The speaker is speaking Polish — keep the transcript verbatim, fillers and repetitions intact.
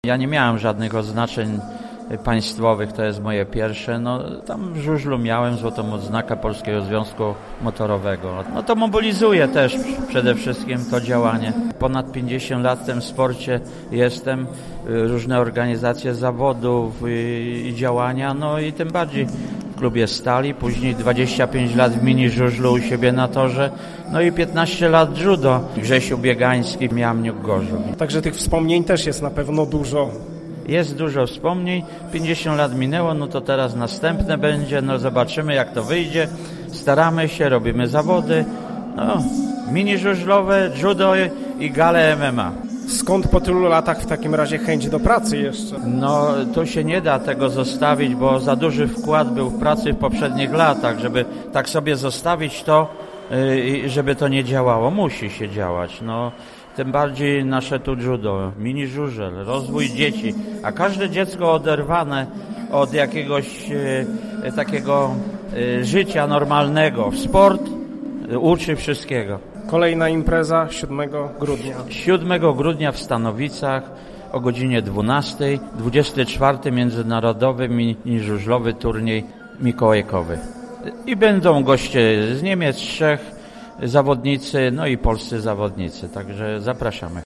Ja nie miałem żadnych oznaczeń państwowych, to jest moje pierwsze. No, tam w żużlu miałem złotą odznakę Polskiego Związku Motorowego. No to mobilizuje też przede wszystkim to działanie. Ponad pięćdziesiąt lat w tym sporcie jestem, różne organizacje zawodów i, i działania, no i tym bardziej w klubie Stali, później dwadzieścia pięć lat w mini żużlu u siebie na torze, no i piętnaście lat judo. Grzesiu Biegański, Miamniuk, Gorzów. Także tych wspomnień też jest na pewno dużo. Jest dużo wspomnień, pięćdziesiąt lat minęło, no to teraz następne będzie, no zobaczymy jak to wyjdzie, staramy się, robimy zawody, no mini żużlowe, judo i gale M M A. Skąd po tylu latach w takim razie chęć do pracy jeszcze? No to się nie da tego zostawić, bo za duży wkład był w pracy w poprzednich latach, żeby tak sobie zostawić to, żeby to nie działało, musi się działać, no. Tym bardziej nasze tu judo, mini żużel, rozwój dzieci, a każde dziecko oderwane od jakiegoś e, takiego e, życia normalnego w sport e, uczy wszystkiego. Kolejna impreza siódmego grudnia. siódmego grudnia w Stanowicach o godzinie dwunastej, dwudziesty czwarty Międzynarodowy Mini Żużlowy Turniej Mikołajkowy. I będą goście z Niemiec, Czech, zawodnicy, no i polscy zawodnicy, także zapraszamy.